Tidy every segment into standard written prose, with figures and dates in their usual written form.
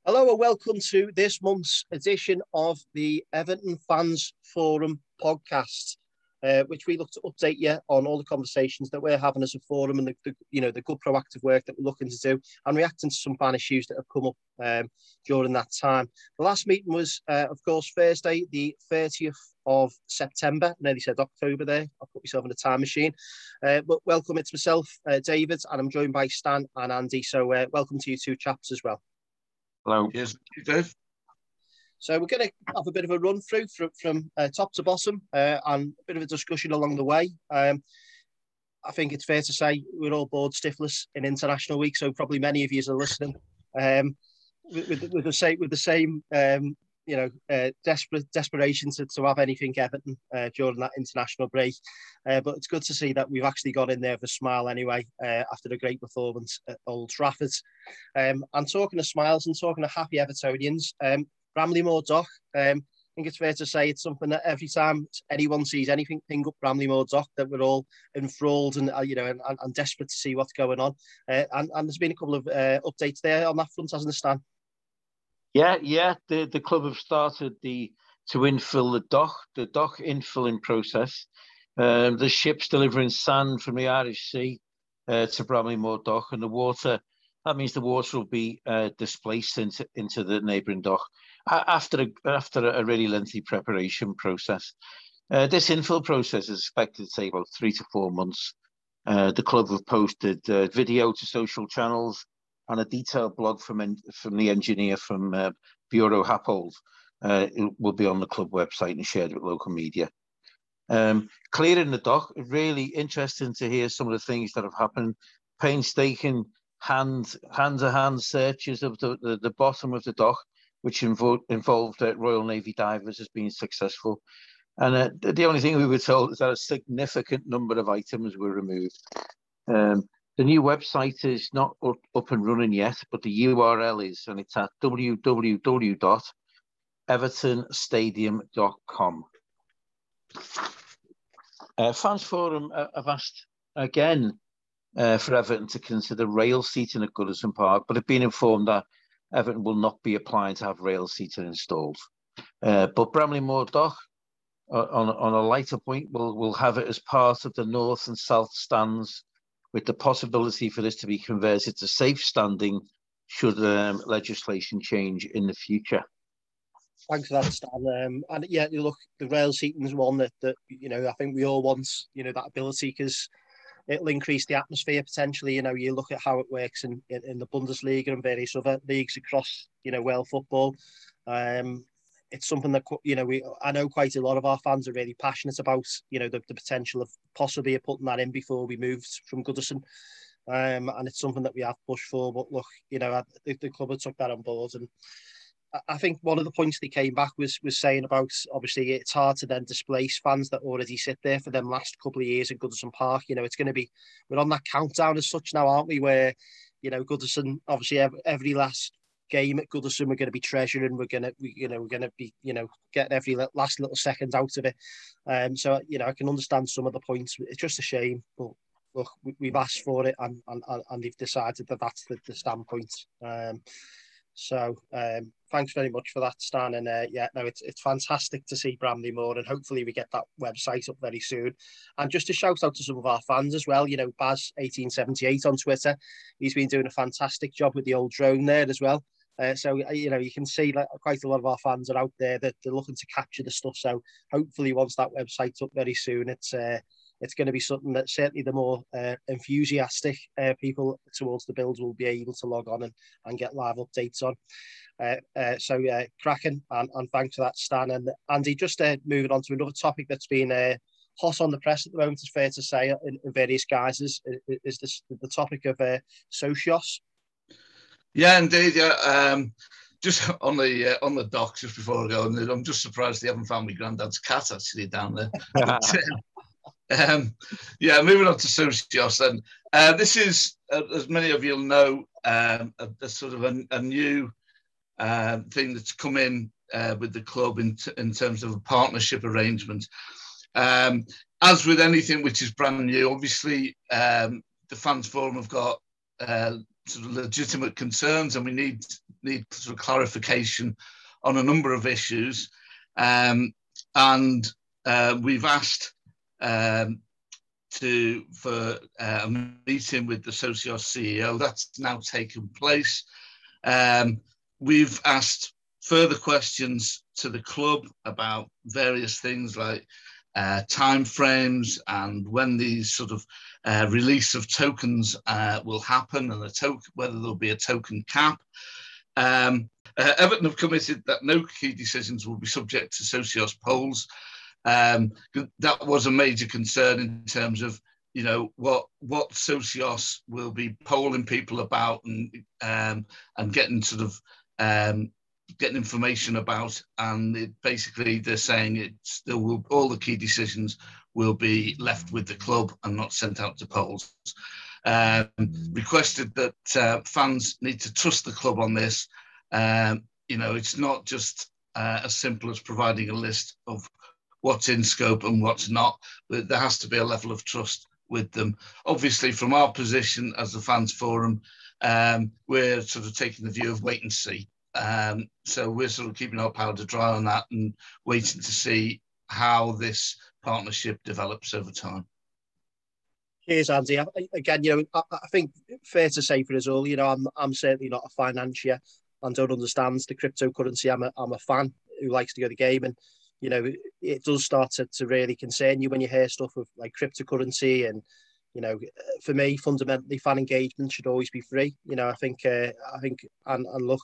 Hello and welcome to this month's edition of the Everton Fans Forum podcast, which we look to update you on all the conversations that we're having as a forum and the good proactive work that we're looking to do and reacting to some fan issues that have come up during that time. The last meeting was, of course, Thursday, the 30th of September. I nearly said October there. I'll put myself in a time machine. But welcome, it's myself, David, and I'm joined by Stan and Andy. So welcome to you two chaps as well. Hello. Yes, Dave. So we're going to have a bit of a run through from top to bottom and a bit of a discussion along the way. I think it's fair to say we're all bored stiffless in International Week, so probably many of you are listening with the same desperation to have anything Everton during that international break. But it's good to see that we've actually got in there with a smile anyway after a great performance at Old Trafford. And talking of smiles and talking of happy Evertonians, Bramley-Moore Dock, I think it's fair to say it's something that every time anyone sees anything ping up Bramley-Moore Dock that we're all enthralled and desperate to see what's going on. And there's been a couple of updates there on that front, hasn't there, Stan? Yeah. The club have started to infill the dock infilling process. The ship's delivering sand from the Irish Sea to Bramley-Moore Dock, and that means the water will be displaced into the neighbouring dock after a really lengthy preparation process. This infill process is expected to take about 3 to 4 months. The club have posted video to social channels and a detailed blog from the engineer from Bureau Happold. It will be on the club website and shared with local media. Clearing the dock, really interesting to hear some of the things that have happened. Painstaking hand-to-hand searches of the bottom of the dock, which involved Royal Navy divers, has been successful. And the only thing we were told is that a significant number of items were removed. The new website is not up and running yet, but the URL is, and it's at www.evertonstadium.com. Fans Forum have asked again for Everton to consider rail seating at Goodison Park, but have been informed that Everton will not be applying to have rail seating installed. But Bramley-Moore Dock, on a lighter point, will have it as part of the north and south stands, with the possibility for this to be converted to safe standing should legislation change in the future. Thanks for that, Stan. And yeah, you look, the rail seating is one that I think we all want, that ability, because it'll increase the atmosphere potentially. You look at how it works in the Bundesliga and various other leagues across, world football. It's something that, I know quite a lot of our fans are really passionate about, the potential of possibly putting that in before we moved from Goodison. And it's something that we have pushed for. But look, the club have took that on board. And I think one of the points they came back was saying about, obviously, it's hard to then displace fans that already sit there for them last couple of years at Goodison Park. It's going to be, we're on that countdown as such now, aren't we? Where, Goodison, obviously, every last game at Goodison we're going to be treasuring. We're going to be getting every last little second out of it. So I can understand some of the points. It's just a shame, but look, we've asked for it, and they've decided that that's the standpoint. So thanks very much for that, Stan. And it's fantastic to see Bramley-Moore, and hopefully we get that website up very soon. And just a shout out to some of our fans as well. Baz1878 on Twitter, he's been doing a fantastic job with the old drone there as well. So you can see like quite a lot of our fans are out there that they're looking to capture the stuff. So hopefully once that website's up very soon, it's going to be something that certainly the more enthusiastic people towards the build will be able to log on and get live updates on. So cracking, and thanks for that, Stan. And Andy, just moving on to another topic that's been hot on the press at the moment, it's fair to say, in various guises, is this the topic of Socios. Yeah, indeed. Yeah, just on the docks, just before I go, I'm just surprised they haven't found my granddad's cat actually down there. Moving on to Socios then. This is, as many of you'll know, a sort of a new thing that's come in with the club in terms of a partnership arrangement. As with anything which is brand new, obviously the Fans Forum have got sort of legitimate concerns, and we need need sort of clarification on a number of issues. We've asked for a meeting with the Socios CEO. That's now taken place. We've asked further questions to the club about various things like timeframes and when these sort of release of tokens will happen, and whether there'll be a token cap. Everton have committed that no key decisions will be subject to Socios polls. That was a major concern in terms of, you know, what Socios will be polling people about and getting sort of getting information about, and basically they're saying all the key decisions will be left with the club and not sent out to polls. Requested that fans need to trust the club on this. You know, it's not just as simple as providing a list of what's in scope and what's not, but there has to be a level of trust with them. Obviously, from our position as the Fans Forum, we're sort of taking the view of wait and see. So we're sort of keeping our powder dry on that and waiting to see how this partnership develops over time. Cheers, Andy. Again, you know, I think fair to say for us all, you know, I'm certainly not a financier and don't understand the cryptocurrency. I'm a fan who likes to go to the game, and you know, it does start to really concern you when you hear stuff of like cryptocurrency. And you know, for me, fundamentally, fan engagement should always be free. You know, I think, and look,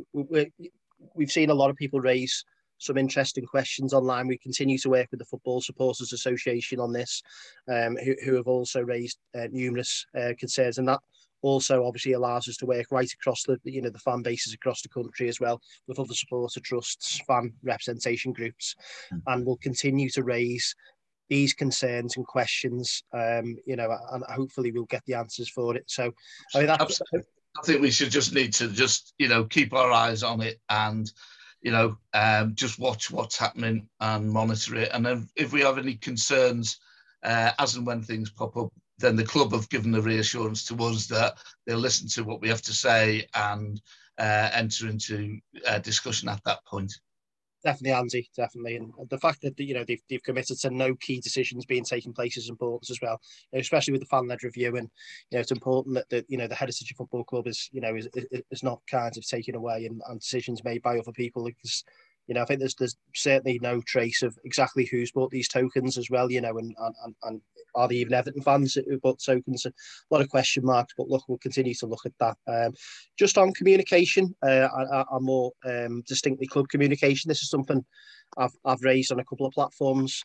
we've seen a lot of people raise some interesting questions online. We continue to work with the Football Supporters Association on this, who have also raised numerous concerns, and that also obviously allows us to work right across the fan bases across the country as well, with other supporter trusts, fan representation groups, and we'll continue to raise these concerns and questions, you know, and hopefully we'll get the answers for it. So I mean, I think we should need to you know, keep our eyes on it and, you know, just watch what's happening and monitor it. And then if we have any concerns, as and when things pop up, then the club have given the reassurance to us that they'll listen to what we have to say and enter into discussion at that point. Definitely, Andy, definitely. And the fact that, you know, they've committed to no key decisions being taken place is important as well, you know, especially with the fan-led review. And, you know, it's important that you know, the Heritage Football Club is, you know, is not kind of taken away and decisions made by other people, because, you know, I think there's certainly no trace of exactly who's bought these tokens as well, you know, and are they even Everton fans who bought tokens? A lot of question marks, but look, we'll continue to look at that. Just on communication, our more distinctly club communication, this is something I've raised on a couple of platforms.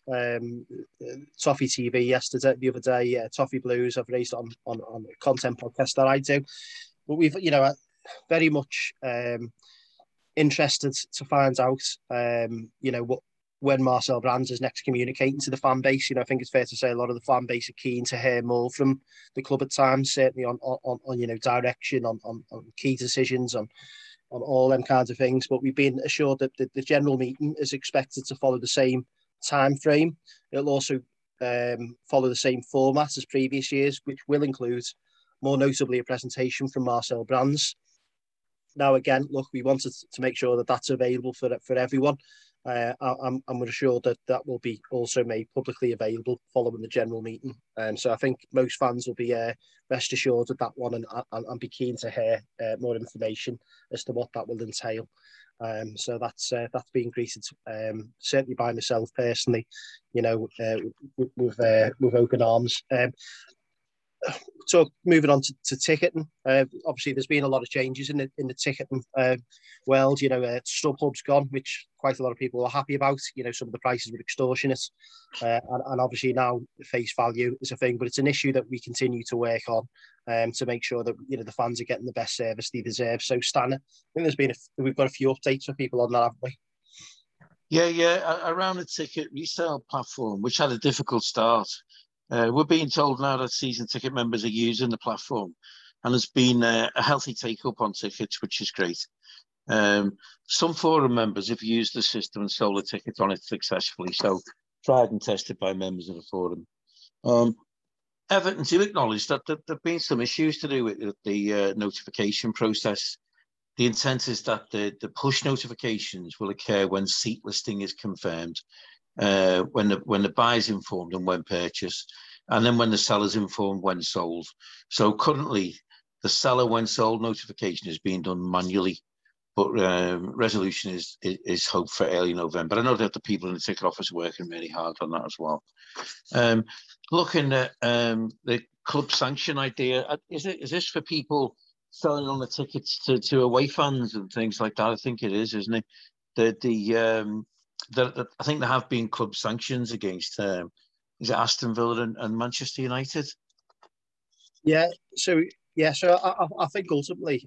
Toffee TV the other day, Toffee Blues, I've raised on a content podcast that I do. But we've, you know, very much interested to find out, you know, when Marcel Brands is next communicating to the fan base. You know, I think it's fair to say a lot of the fan base are keen to hear more from the club at times, certainly on you know, direction, on key decisions, on all them kinds of things. But we've been assured that the general meeting is expected to follow the same time frame. It'll also follow the same format as previous years, which will include, more notably, a presentation from Marcel Brands. Now, again, look, we wanted to make sure that that's available for everyone. And we're assured that will be also made publicly available following the general meeting. So I think most fans will be rest assured of that one, and be keen to hear more information as to what that will entail. So that's being greeted certainly by myself personally, you know, with open arms. So moving on to ticketing, obviously there's been a lot of changes in the ticketing world. You know, StubHub's gone, which quite a lot of people are happy about. You know, some of the prices were extortionate, and obviously now face value is a thing, but it's an issue that we continue to work on to make sure that, you know, the fans are getting the best service they deserve. So Stan, I think we've got a few updates for people on that, haven't we? Yeah, around the ticket resale platform, which had a difficult start. We're being told now that season ticket members are using the platform, and there's been a healthy take-up on tickets, which is great. Some forum members have used the system and sold a ticket on it successfully, so tried and tested by members of the forum. Everton do acknowledge that there have been some issues to do with the notification process. the intent is that the push notifications will occur when seat listing is confirmed, when the buyer is informed and when purchased, and then when the seller is informed when sold. So currently, the seller when sold notification is being done manually, but resolution is hoped for early November. I know that the people in the ticket office are working really hard on that as well. Looking at the club sanction idea, is this for people selling on the tickets to away fans and things like that? I think it is, isn't it? I think there have been club sanctions against is it Aston Villa and Manchester United? Yeah. So I think ultimately,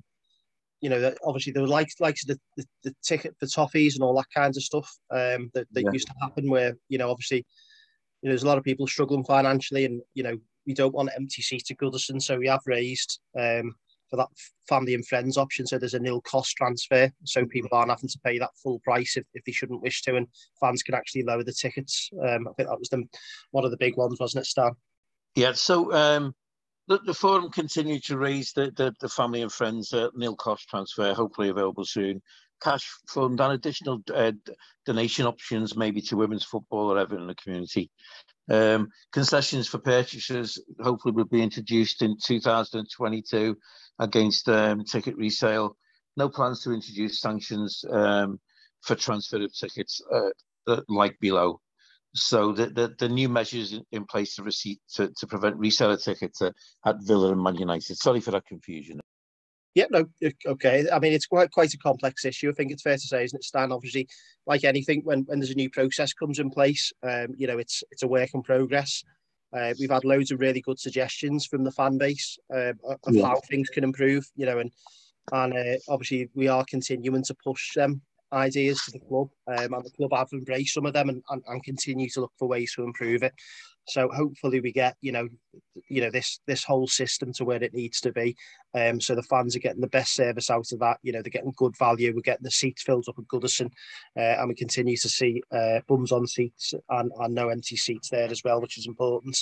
that obviously there were likes of the ticket for toffees and all that kinds of stuff that used to happen where, obviously, there's a lot of people struggling financially and, we don't want empty seats at Goodison. So we have raised for that family and friends option. So there's a nil cost transfer. So people aren't having to pay that full price if they shouldn't wish to, and fans can actually lower the tickets. I think that was one of the big ones, wasn't it, Stan? Yeah. So the forum continued to raise the family and friends nil cost transfer, hopefully available soon. Cash fund and additional donation options, maybe to women's football or ever in the community. Concessions for purchasers hopefully will be introduced in 2022 against ticket resale. No plans to introduce sanctions for transfer of tickets like below. So the new measures in place to prevent reseller tickets at Villa and Man United. Sorry for that confusion. Yeah, no, okay. I mean, it's quite a complex issue. I think it's fair to say, isn't it, Stan? Obviously, like anything, when there's a new process comes in place, it's a work in progress. We've had loads of really good suggestions from the fan base of how things can improve, and obviously we are continuing to push them ideas to the club, and the club have embraced some of them and continue to look for ways to improve it. So hopefully we get this whole system to where it needs to be, so the fans are getting the best service out of that. They're getting good value. We're getting the seats filled up at Goodison, and we continue to see bums on seats and no empty seats there as well, which is important.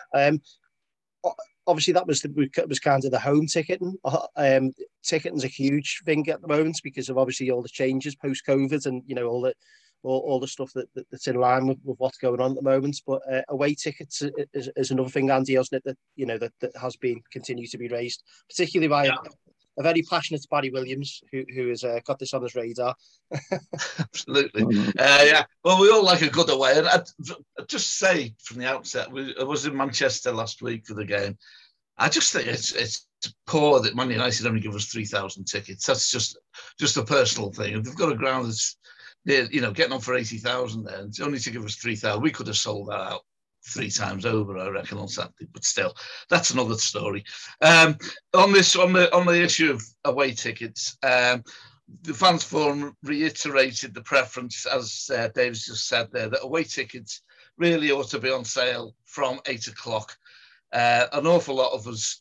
Obviously, that was kind of the home ticketing. Ticketing's a huge thing at the moment because of obviously all the changes post-COVID and all the stuff that's in line with what's going on at the moment. But away tickets is another thing, Andy, hasn't it? That has been continued to be raised, particularly by a very passionate Barry Williams, who has got this on his radar. Absolutely, yeah. Well, we all like a good away, and I'd just say from the outset, I was in Manchester last week for the game. I just think it's poor that Man United only give us 3,000 tickets. That's just a personal thing. If they've got a ground that's getting on for 80,000 there, and only to give us 3,000, we could have sold that out 3 times over, I reckon, on Saturday. But still, that's another story. On the issue of away tickets, the fans forum reiterated the preference, as Dave's just said there, that away tickets really ought to be on sale from 8 o'clock. An awful lot of us,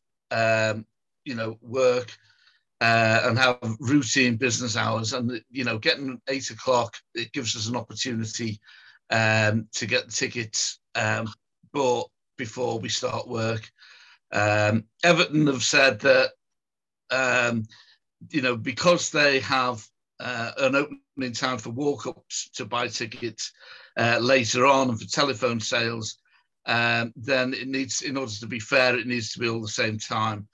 work and have routine business hours, and getting 8 o'clock, it gives us an opportunity to get the tickets bought before we start work. Everton have said that because they have an opening time for walk-ups to buy tickets later on and for telephone sales, then it needs, in order to be fair, it needs to be all the same time.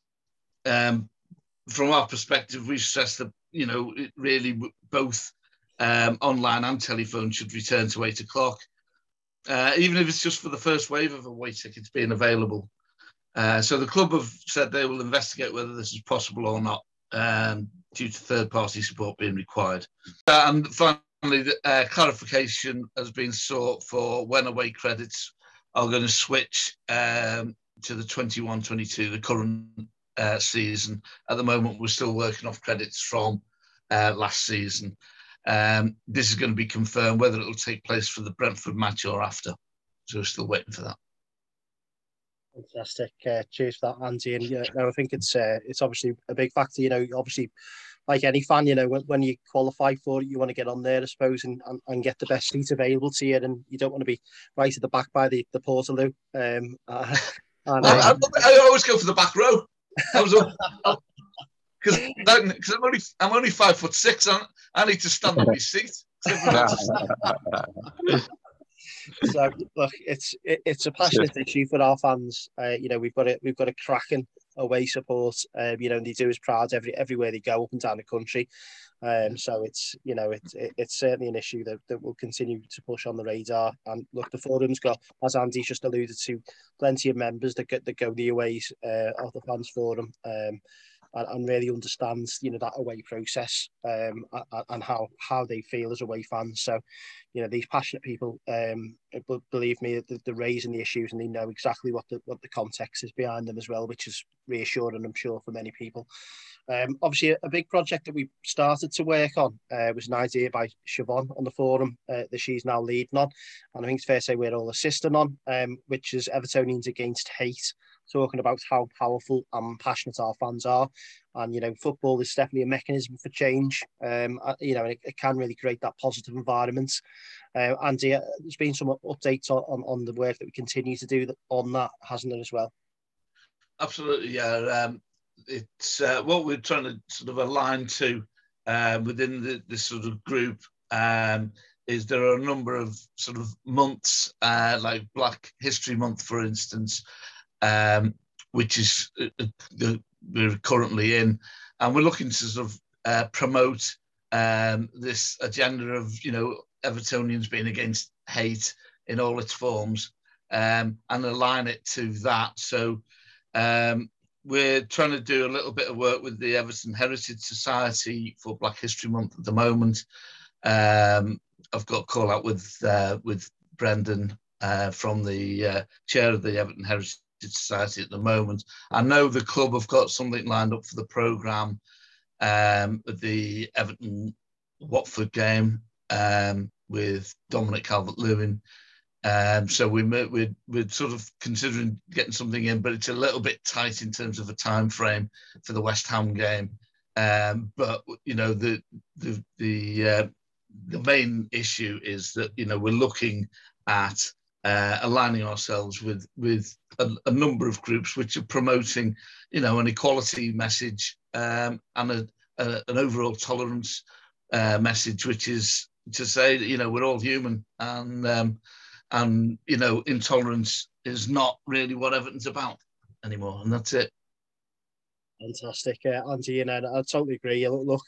From our perspective, we stress that it really both online and telephone should return to 8 o'clock, even if it's just for the first wave of away tickets being available. So the club have said they will investigate whether this is possible or not, due to third-party support being required. And finally, clarification has been sought for when away credits are going to switch to the 21-22, the current season. At the moment, we're still working off credits from last season. This is going to be confirmed whether it will take place for the Brentford match or after. So we're still waiting for that. Fantastic. Cheers for that, Andy. And I think it's obviously a big factor. Obviously, like any fan, when you qualify for it, you want to get on there, I suppose, and get the best seat available to you. And you don't want to be right at the back by the Portaloo. I always go for the back row. because I'm only 5'6". I need to stand on my seat. So look, it's a passionate issue for our fans. We've got a cracking away support. And they do us proud everywhere they go up and down the country. So it's certainly an issue that will continue to push on the radar. And look, the forum's got, as Andy just alluded to, plenty of members that go the aways of the fans forum. And really understands, that away process and how they feel as away fans. So, these passionate people, believe me, they're raising the issues and they know exactly what the context is behind them as well, which is reassuring, I'm sure, for many people. Obviously, a big project that we started to work on was an idea by Siobhan on the forum that she's now leading on. And I think it's fair to say we're all assisting on, which is Evertonians Against Hate, talking about how powerful and passionate our fans are. And, football is definitely a mechanism for change, and it can really create that positive environment. Andy, there's been some updates on the work that we continue to do on that, hasn't there, as well? Absolutely, yeah. It's what we're trying to sort of align to within this sort of group is there are a number of sort of months, like Black History Month, for instance, which is we're currently in, and we're looking to sort of promote this agenda of Evertonians being against hate in all its forms, and align it to that. So we're trying to do a little bit of work with the Everton Heritage Society for Black History Month at the moment. I've got a call out with Brendan from the chair of the Everton Heritage Society at the moment. I know the club have got something lined up for the programme, the Everton Watford game with Dominic Calvert-Lewin. So we're sort of considering getting something in, but it's a little bit tight in terms of a time frame for the West Ham game. But the main issue is that we're looking at aligning ourselves with a number of groups which are promoting an equality message and an overall tolerance message, which is to say that we're all human, and intolerance is not really what Everton's about anymore, and that's it. Fantastic, Andy, and I totally agree. Look,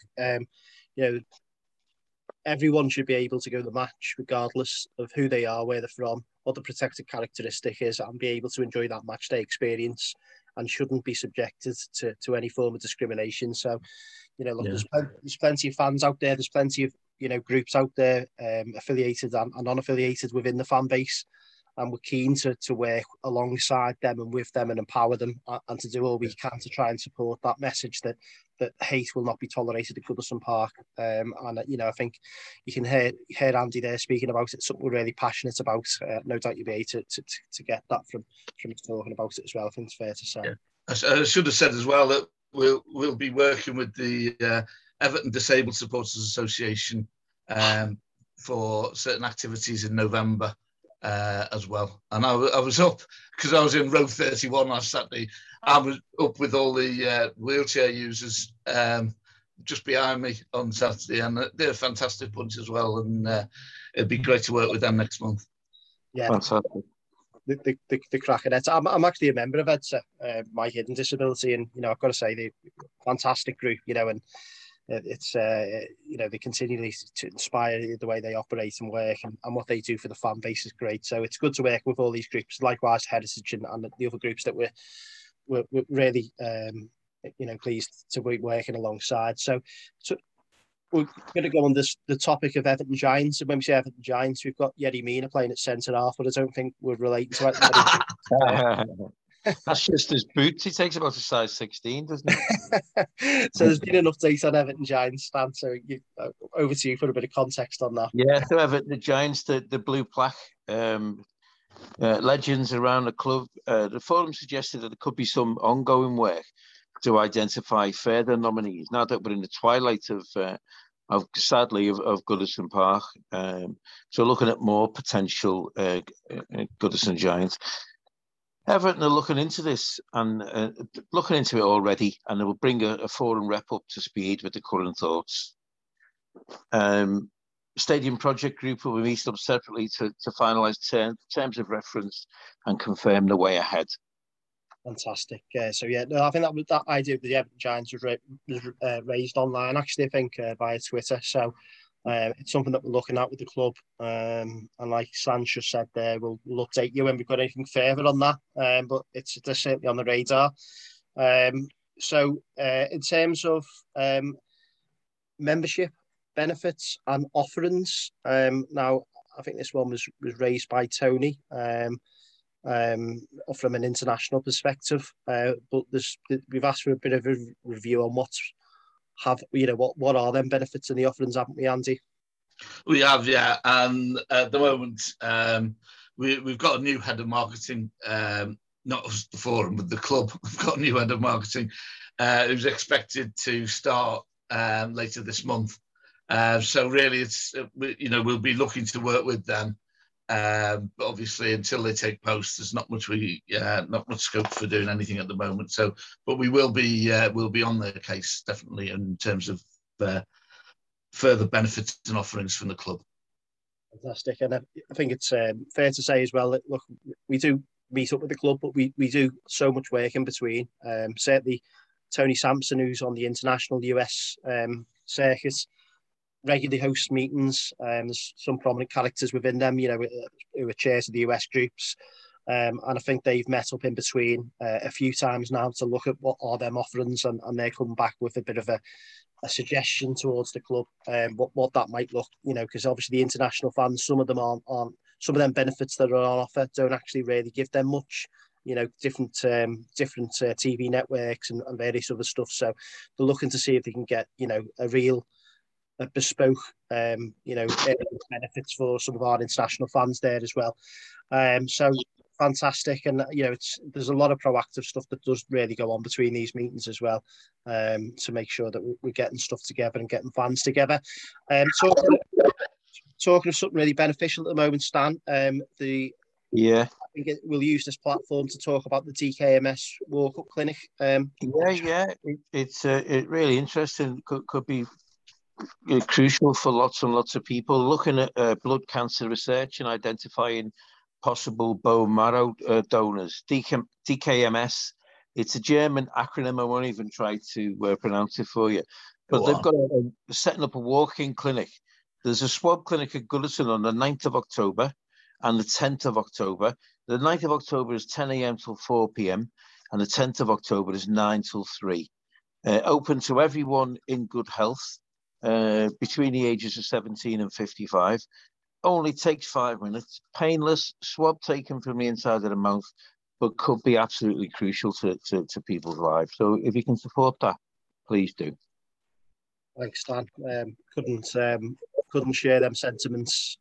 everyone should be able to go to the match regardless of who they are, where they're from, what the protected characteristic is, and be able to enjoy that match day experience, and shouldn't be subjected to any form of discrimination. So, look, there's plenty of fans out there. There's plenty of groups out there, affiliated and non-affiliated within the fan base, and we're keen to work alongside them and with them and empower them, and to do all we can to try and support that message that hate will not be tolerated at Goodison Park. And I think you can hear Andy there speaking about it, something we're really passionate about. No doubt you'll be able to get that from talking about it as well. I think it's fair to say. Yeah. I should have said as well that we'll be working with the Everton Disabled Supporters Association for certain activities in November as well. And I was up, because I was in row 31 last Saturday. I was up with all the wheelchair users just behind me on Saturday, and they're a fantastic bunch as well, and it'd be great to work with them next month. Yeah, fantastic. The cracking Eds. I'm actually a member of Eds, My Hidden Disability, and I've got to say they're a fantastic group, and it's they continually to inspire the way they operate and work, and what they do for the fan base is great. So it's good to work with all these groups, likewise Heritage and the other groups that we're really pleased to be working alongside. So we're going to go on the topic of Everton Giants. And when we say Everton Giants, we've got Yerry Mina playing at centre half, but I don't think we're relating to it. That's just his boots. He takes about a size 16, doesn't he? So there's been an update on Everton Giants, Stan. So over to you for a bit of context on that. Yeah, so Everton the Giants, the blue plaque legends around the club. The forum suggested that there could be some ongoing work to identify further nominees. Now that we're in the twilight of Goodison Park, so looking at more potential Goodison Giants. Everton are looking into this and looking into it already, and they will bring a forum rep up to speed with the current thoughts. Stadium Project Group will be meeting up separately to finalise terms of reference and confirm the way ahead. Fantastic. So yeah, no, I think that idea of the Everton Giants was raised online, actually, I think, via Twitter. So it's something that we're looking at with the club. And like Sanj just said there, we'll update you when we've got anything further on that. But they're certainly on the radar. So in terms of membership benefits and offerings, now I think this one was raised by Tony. From an international perspective, but we've asked for a bit of a review on what are them benefits and the offerings, haven't we, Andy? We have, yeah, and at the moment we've got a new head of marketing, not the forum, but the club. We've got a new head of marketing who's expected to start later this month. So really, it's we'll be looking to work with them. But obviously, until they take post, there's not much scope for doing anything at the moment. So, but we will be we'll be on their case definitely in terms of further benefits and offerings from the club. Fantastic, and I think it's fair to say as well that look, we do meet up with the club, but we do so much work in between. Certainly, Tony Sampson, who's on the international US circuit, regularly hosts meetings. There's some prominent characters within them, who are chairs of the US groups. And I think they've met up in between a few times now to look at what are them offerings, and they're coming back with a bit of a suggestion towards the club, what that might look, because obviously the international fans, some of them aren't some of them benefits that are on offer don't actually really give them much. Different TV networks and various other stuff. So they're looking to see if they can get, a bespoke, benefits for some of our international fans there as well. So fantastic, and there's a lot of proactive stuff that does really go on between these meetings as well, to make sure that we're getting stuff together and getting fans together. Talking of something really beneficial at the moment, Stan. I think we'll use this platform to talk about the DKMS walk-up clinic. It's really interesting. Could be crucial for lots and lots of people looking at blood cancer research and identifying possible bone marrow donors. DKMS, it's a German acronym. I won't even try to pronounce it for you. But they've got setting up a walk-in clinic. There's a swab clinic at Goodison on the 9th of October and the 10th of October. The 9th of October is 10 a.m. till 4 p.m. and the 10th of October is 9 till 3. Open to everyone in good health. Between the ages of 17 and 55, only takes 5 minutes, painless, swab taken from the inside of the mouth, but could be absolutely crucial to people's lives. So if you can support that, please do. Thanks, Stan. Couldn't share them sentiments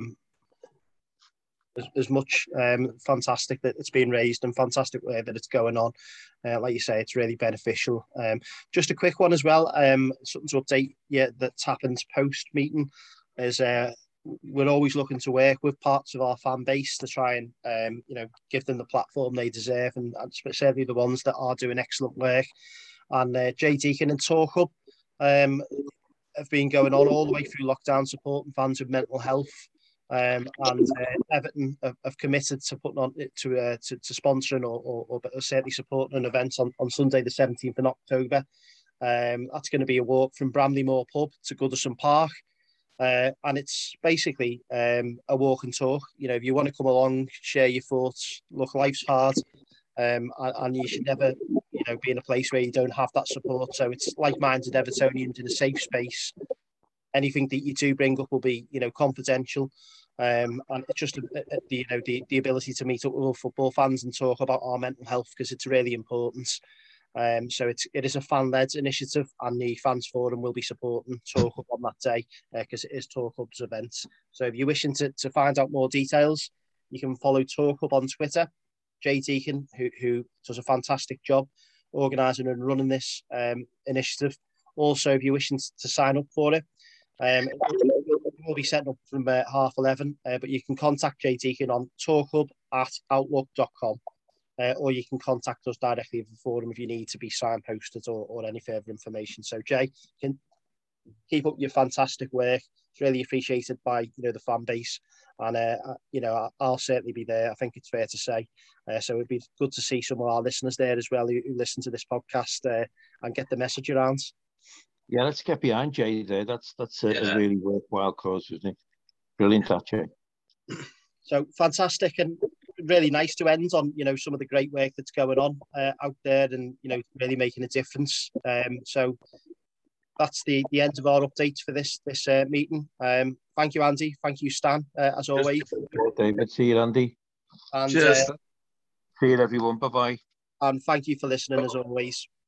as much. Fantastic that it's been raised and fantastic way that it's going on. Like you say, it's really beneficial. Just a quick one as well, something to update that's happened post meeting is we're always looking to work with parts of our fan base to try and give them the platform they deserve, and certainly the ones that are doing excellent work. And Jay Deacon and Talk Hub have been going on all the way through lockdown, supporting fans with mental health. And Everton have committed to putting on to sponsoring or certainly supporting an event on Sunday the 17th of October. That's going to be a walk from Bramley-Moore Pub to Goodison Park, and it's basically a walk and talk. If you want to come along, share your thoughts. Look, life's hard, and you should never be in a place where you don't have that support. So it's like-minded Evertonians in a safe space. Anything that you do bring up will be confidential. And it's just the ability to meet up with all football fans and talk about our mental health, because it's really important. So it is a fan-led initiative, and the Fans Forum will be supporting Talk Hub on that day, because it is Talk Hub's event. So if you're wishing to find out more details, you can follow Talk Hub on Twitter. Jay Deacon, who does a fantastic job organising and running this initiative. Also, if you're wishing to sign up for it, we'll be setting up from 11:30, but you can contact Jay Deacon on talkhub@outlook.com. or you can contact us directly at the forum if you need to be signposted or any further information. So Jay, can keep up your fantastic work. It's really appreciated by the fan base, and I'll certainly be there. I think it's fair to say. So it'd be good to see some of our listeners there as well who listen to this podcast and get the message around. Yeah, let's get behind Jay there. That's a really worthwhile cause, isn't it? Brilliant, that Jay. So fantastic, and really nice to end on some of the great work that's going on out there, and really making a difference. So that's the end of our update for this meeting. Thank you, Andy. Thank you, Stan, as always. David, see you, Andy. And cheers. See you, everyone. Bye-bye. And thank you for listening, as always.